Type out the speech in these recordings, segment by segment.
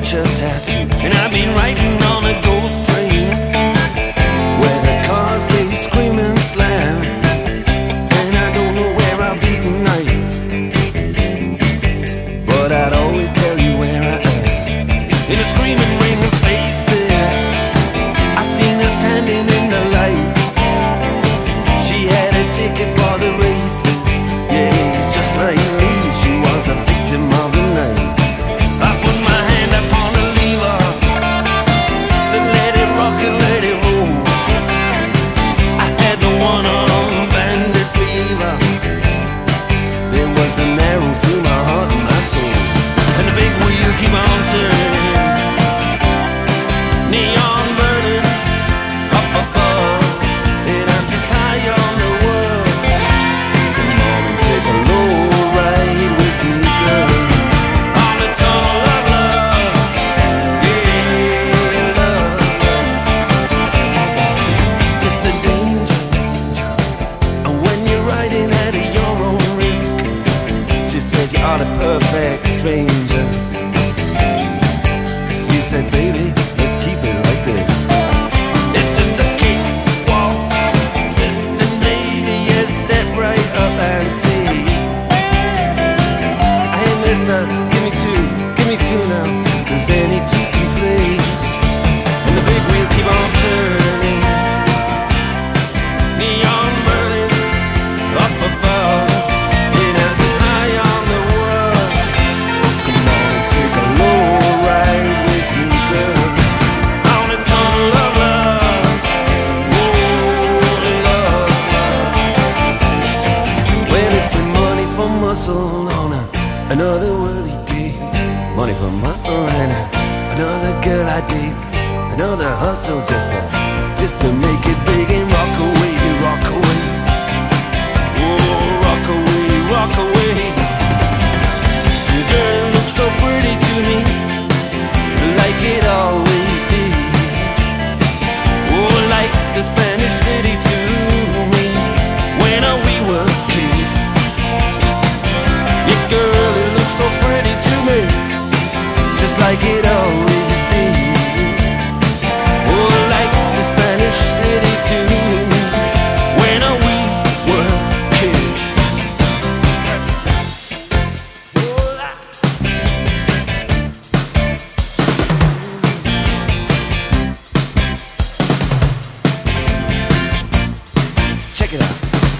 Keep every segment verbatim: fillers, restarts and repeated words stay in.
torture tattoo. And I've been riding on a ghost train where the cars they scream and slam, and I don't know where I'll be tonight, but I'd always tell you where I am. In a screaming ring of faces, I seen her standing in the light. She had a ticket for the races, yeah, just like me, she was a victim of the night. I put my hand upon the lever, said let it rock and let it roll. I had the one-arm bandit fever. There was an arrow through my heart and my soul, and the big wheel keep on turning, neon burning up above, and I'm just high on the world. Come on and take a low ride with me, girl, on the tunnel of love, yeah, love. It's just a danger, and when you're riding at your own risk, she said you are the perfect stranger. She said, baby, let's keep it like this. It's just a cakewalk, twist and maybe you step right up and see. Hey mister, give me two, give me two now, 'cause any two can play. And the big wheel keep on turning, neon burning up above, and I'm just high on the world. Come on and take a low ride with me, girl, on the tunnel of love, oh, love, love. Well, it's been money for muscle on a, another worldly gig, money for muscle and a, another girl I dig, another hustle just to, just to make it big and rock away, rock away, oh, rock away, rock away. Girl, it looks so pretty to me, like it always did, oh, like the Spanish city to me, when uh, we were kids. Yeah, girl, it looks so pretty to me, just like it always did, oh, like the Spanish city to me, when uh, we were kids. Check it out.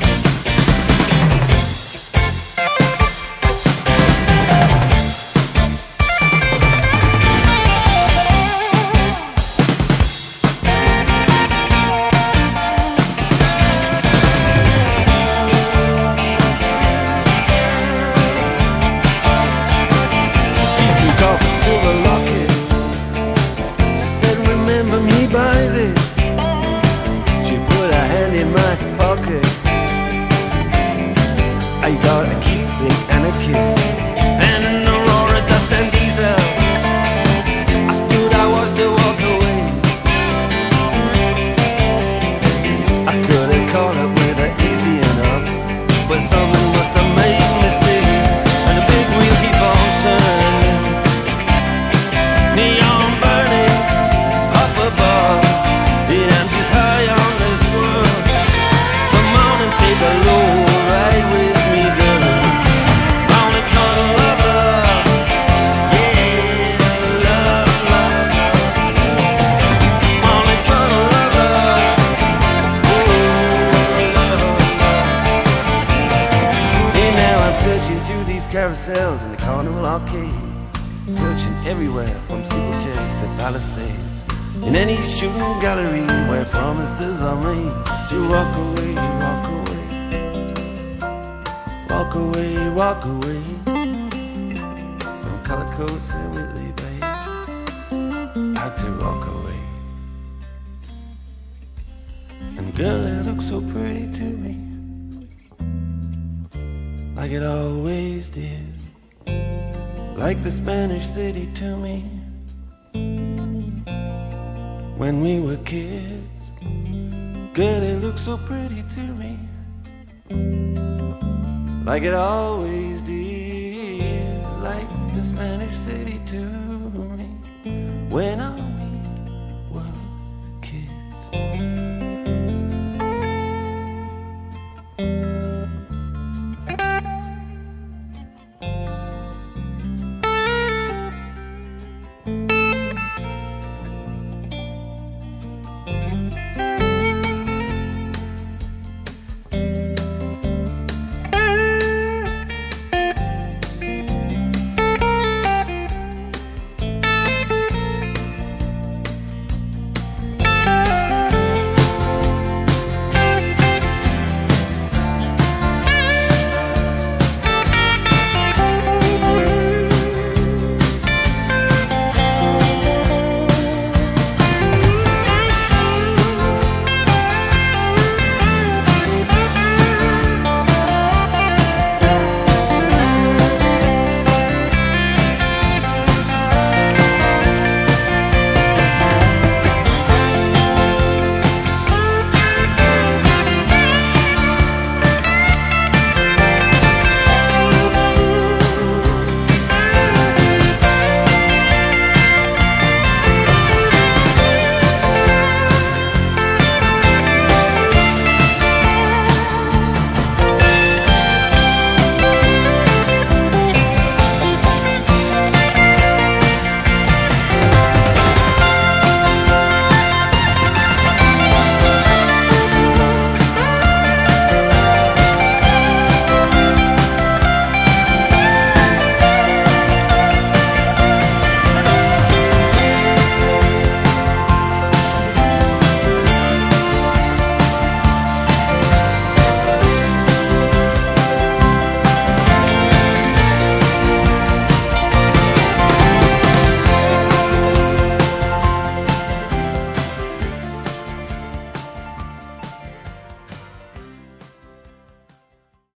She took off a silver locket, she said remember me by this. She put her hand in my pocket, I got a keepsake and a kiss, and an Aurora dust and diesel. I stood, I was to walk away. I could have caught up with her easy enough, but something must have made me stay. And the big wheel keep on turning, neon burning up above, and I'm just high on this world. Come on and take a low ride with me, girl, on the tunnel of love, yeah, love, love, on the tunnel of love, oh, love, love. And now I'm searching through these carousels in the Carnival Arcade, searching everywhere from steeplechase to palisades, in any shooting gallery where promises are made to rock away, rock away, rock away, rock away, from color coats and Whitley Bay, out to rock away. And girl, it looks so pretty to me, like it always did, like the Spanish city to me, when we were kids. Girl, it looks so pretty to me, like it always did, like the Spanish city to me. when I'm